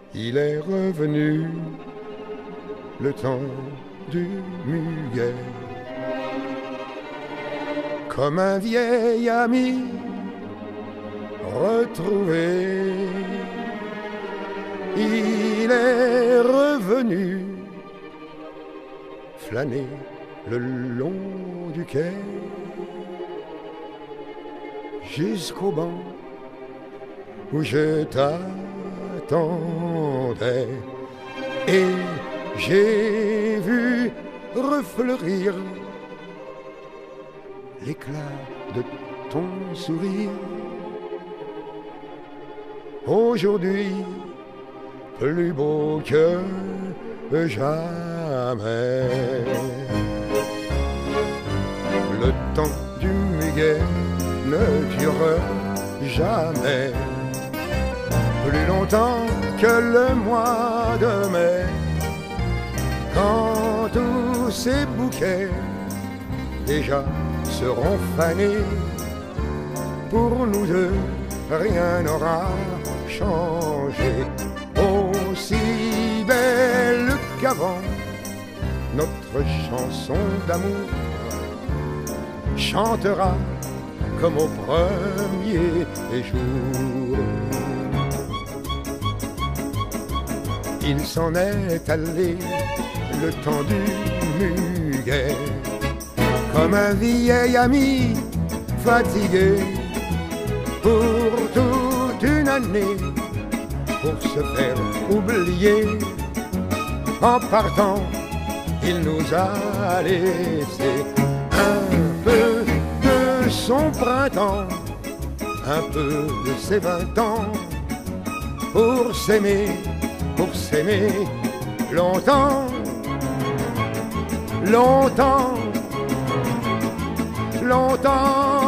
Il est revenu le temps du muguet. Comme un vieil ami retrouvé, il est revenu flâner le long du quai jusqu'au banc où je t'attendais, et j'ai vu refleurir l'éclat de ton sourire. Aujourd'hui, plus beau que jamais. Le temps du muguet ne dure jamais plus longtemps que le mois de mai, quand tous ces bouquets déjà seront fanés. Pour nous deux, rien n'aura changé. Aussi belle qu'avant, notre chanson d'amour chantera comme au premier jour. Il s'en est allé le temps du muguet, comme un vieil ami fatigué pour toute une année, pour se faire oublier. En partant, il nous a laissé un peu de son printemps, un peu de ses 20 ans, pour s'aimer longtemps, longtemps, longtemps.